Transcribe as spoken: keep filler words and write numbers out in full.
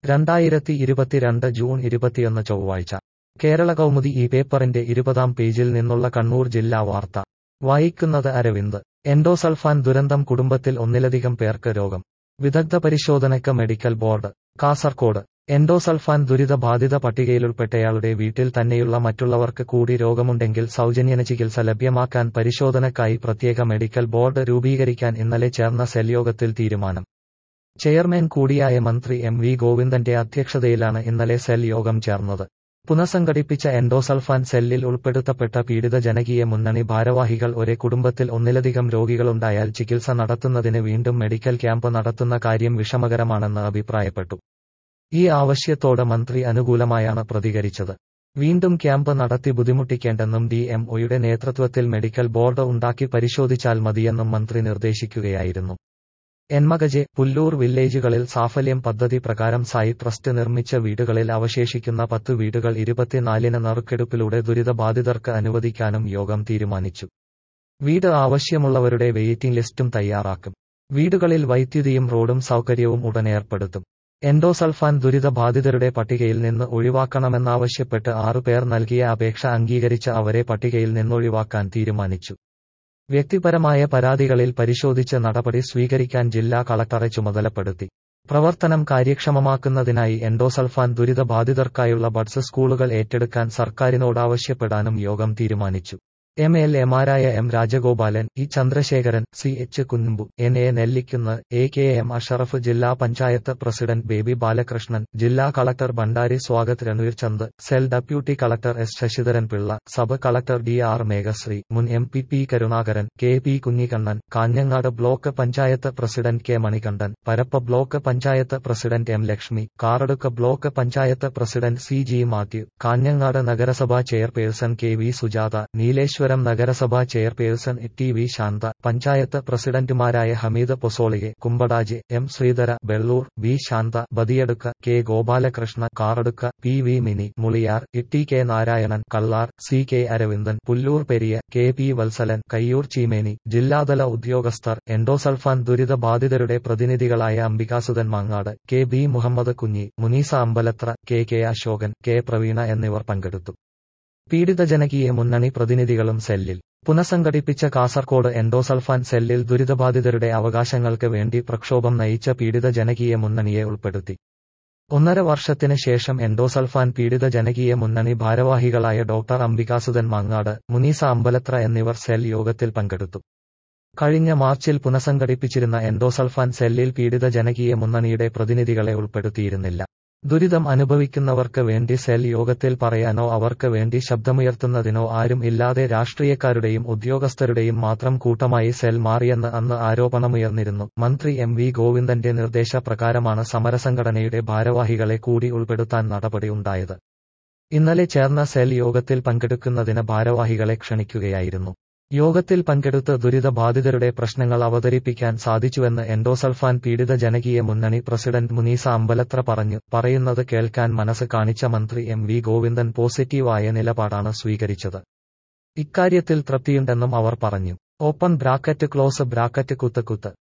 രണ്ടായിരത്തി ഇരുപത്തിരണ്ട് ജൂൺ ഇരുപത്തിയൊന്ന് ചൊവ്വാഴ്ച കേരള കൗമുദി ഈ പേപ്പറിന്റെ ഇരുപതാം പേജിൽ നിന്നുള്ള കണ്ണൂർ ജില്ലാ വാർത്ത വായിക്കുന്നത് അരവിന്ദ്. എൻഡോസൾഫാൻ ദുരന്തം കുടുംബത്തിൽ ഒന്നിലധികം പേർക്ക് രോഗം. വിദഗ്ധ പരിശോധനയ്ക്ക് മെഡിക്കൽ ബോർഡ്. കാസർകോട്. എൻഡോസൾഫാൻ ദുരിത ബാധിത പട്ടികയിലുൾപ്പെട്ടയാളുടെ വീട്ടിൽ തന്നെയുള്ള മറ്റുള്ളവർക്ക് കൂടി രോഗമുണ്ടെങ്കിൽ സൗജന്യ ചികിത്സ ലഭ്യമാക്കാൻ പരിശോധനയ്ക്കായി പ്രത്യേക മെഡിക്കൽ ബോർഡ് രൂപീകരിക്കാൻ ഇന്നലെ ചേർന്ന സെൽ യോഗത്തിൽ തീരുമാനം. ചെയർമാൻ കൂടിയായ മന്ത്രി എം വി ഗോവിന്ദന്റെ അധ്യക്ഷതയിലാണ് ഇന്നലെ സെൽ യോഗം ചേർന്നത്. പുനഃസംഘടിപ്പിച്ച എൻഡോസൾഫാൻ സെല്ലിൽ ഉൾപ്പെടുത്തപ്പെട്ട പീഡിത ജനകീയ മുന്നണി ഭാരവാഹികൾ ഒരേ കുടുംബത്തിൽ ഒന്നിലധികം രോഗികളുണ്ടായാൽ ചികിത്സ നടത്തുന്നതിന് വീണ്ടും മെഡിക്കൽ ക്യാമ്പ് നടത്തുന്ന കാര്യം വിഷമകരമാണെന്ന് അഭിപ്രായപ്പെട്ടു. ഈ ആവശ്യത്തോട് മന്ത്രി അനുകൂലമായാണ് പ്രതികരിച്ചത്. വീണ്ടും ക്യാമ്പ് നടത്തി ബുദ്ധിമുട്ടിക്കേണ്ടെന്നും ഡി എം ഒയുടെ നേതൃത്വത്തിൽ മെഡിക്കൽ ബോർഡ് ഉണ്ടാക്കി പരിശോധിച്ചാൽ മതിയെന്നും മന്ത്രി നിർദ്ദേശിക്കുകയായിരുന്നു. എൻമകജെ, പുല്ലൂർ വില്ലേജുകളിൽ സാഫല്യം പദ്ധതി പ്രകാരം സായി ട്രസ്റ്റ് നിർമ്മിച്ച വീടുകളിൽ അവശേഷിക്കുന്ന പത്ത് വീടുകൾ ഇരുപത്തിനാലിന് നറുക്കെടുപ്പിലൂടെ ദുരിതബാധിതർക്ക് അനുവദിക്കാനും യോഗം തീരുമാനിച്ചു. വീട് ആവശ്യമുള്ളവരുടെ വെയിറ്റിംഗ് ലിസ്റ്റും തയ്യാറാക്കും. വീടുകളിൽ വൈദ്യുതിയും റോഡും സൗകര്യവും ഉടൻ ഏർപ്പെടുത്തും. എൻഡോസൾഫാൻ ദുരിതബാധിതരുടെ പട്ടികയിൽ നിന്ന് ഒഴിവാക്കണമെന്നാവശ്യപ്പെട്ട് ആറുപേർ നൽകിയ അപേക്ഷ അംഗീകരിച്ച അവരെ പട്ടികയിൽ നിന്നൊഴിവാക്കാൻ തീരുമാനിച്ചു. വ്യക്തിപരമായ പരാതികളിൽ പരിശോധിച്ച് നടപടി സ്വീകരിക്കാൻ ജില്ലാ കളക്ടറെ ചുമതലപ്പെടുത്തി. പ്രവർത്തനം കാര്യക്ഷമമാക്കുന്നതിനായി എൻഡോസൾഫാൻ ദുരിതബാധിതർക്കായുള്ള ബഡ്സ് സ്കൂളുകൾ ഏറ്റെടുക്കാൻ സർക്കാരിനോടാവശ്യപ്പെടാനും യോഗം തീരുമാനിച്ചു. എം എൽ എമാരായ M Rajagopalan, E Chandrasekharan, C H Kunhambu, N A Nellikkunnu, A K M Ashraf, ജില്ലാ പഞ്ചായത്ത് പ്രസിഡന്റ് ബേബി ബാലകൃഷ്ണൻ, ജില്ലാ collector Bhandari Swagat Ranveer Chand, cell deputy collector S Sasidharan Pillai, sub collector D R Meghashree, മുൻ M P P Karunakaran, K P Kunhikannan, Kanhangad block panchayat president K Manikandan, Parappa block panchayat president M Lakshmi, Karadka block panchayat president C G Mathew, Kanhangad നഗരസഭാ chairperson K V Sujatha, Nileshwaram നഗരസഭാ chairperson T V Santha, panchayat പ്രസിഡന്റുമാരായ ഹമീദ് പൊസോളിയെ, Kumbadaje, M Sreedhara, Vellur, B Santha, Badiadka, K Gopalakrishna, Karadka, P V Mini, Muliyar, T K Narayanan, Kallar, C K Aravindan, Pullur Periya, K P Valsalan, Kayyur Cheemeni, ജില്ലാതല ഉദ്യോഗസ്ഥർ, endosulfan ദുരിത ബാധിതരുടെ പ്രതിനിധികളായ Ambikasuthan Mangad, K B Muhammed Kunhi, Munisa Ambalathara, K K Asokan, K Praveena എന്നിവർ പങ്കെടുത്തു. പീഡിത ജനകീയ മുന്നണി പ്രതിനിധികളും സെല്ലിൽ. പുനഃസംഘടിപ്പിച്ച കാസർകോട് എൻഡോസൾഫാൻ സെല്ലിൽ ദുരിതബാധിതരുടെ അവകാശങ്ങൾക്ക് വേണ്ടി പ്രക്ഷോഭം നയിച്ച പീഡിത ജനകീയ മുന്നണിയെ ഉൾപ്പെടുത്തി. ഒന്നര വർഷത്തിന് ശേഷം എൻഡോസൾഫാൻ പീഡിത ജനകീയ മുന്നണി ഭാരവാഹികളായ ഡോക്ടർ അംബികാസുധൻ മങ്ങാട്, മുനീസ അമ്പലത്ര എന്നിവർ സെൽ യോഗത്തിൽ പങ്കെടുത്തു. കഴിഞ്ഞ മാർച്ചിൽ പുനഃസംഘടിപ്പിച്ചിരുന്ന എൻഡോസൾഫാൻ സെല്ലിൽ പീഡിത ജനകീയ മുന്നണിയുടെ പ്രതിനിധികളെ ഉൾപ്പെടുത്തിയിരുന്നില്ല. ദുരിതം അനുഭവിക്കുന്നവർക്ക് വേണ്ടി സെൽ യോഗത്തിൽ പറയാനോ അവർക്ക് വേണ്ടി ശബ്ദമുയർത്തുന്നതിനോ ആരും ഇല്ലാതെ രാഷ്ട്രീയക്കാരുടെയും ഉദ്യോഗസ്ഥരുടെയും മാത്രം കൂട്ടമായി സെൽ മാറിയെന്ന് അന്ന് ആരോപണമുയർന്നിരുന്നു. മന്ത്രി എം വി ഗോവിന്ദന്റെ നിർദ്ദേശപ്രകാരമാണ് സമരസംഘടനയുടെ ഭാരവാഹികളെ കൂടി ഉൾപ്പെടുത്താൻ നടപടി ഉണ്ടായത്. ഇന്നലെ ചേർന്ന സെൽ യോഗത്തിൽ പങ്കെടുക്കുന്നതിന് ഭാരവാഹികളെ ക്ഷണിക്കുകയായിരുന്നു. യോഗത്തിൽ പങ്കെടുത്ത് ദുരിതബാധിതരുടെ പ്രശ്നങ്ങൾ അവതരിപ്പിക്കാൻ സാധിച്ചുവെന്ന് എൻഡോസൾഫാൻ പീഡിത ജനകീയ മുന്നണി പ്രസിഡന്റ് മുനീസ അമ്പലത്ര പറഞ്ഞു. പറയുന്നത് കേൾക്കാൻ മനസ്സ് കാണിച്ച മന്ത്രി എം വി ഗോവിന്ദൻ പോസിറ്റീവായ നിലപാടാണ് സ്വീകരിച്ചത്. ഇക്കാര്യത്തിൽ തൃപ്തിയുണ്ടെന്നും അവർ പറഞ്ഞു. ഓപ്പൺ ബ്രാക്കറ്റ് ക്ലോസ് ബ്രാക്കറ്റ് കുത്ത് കുത്ത്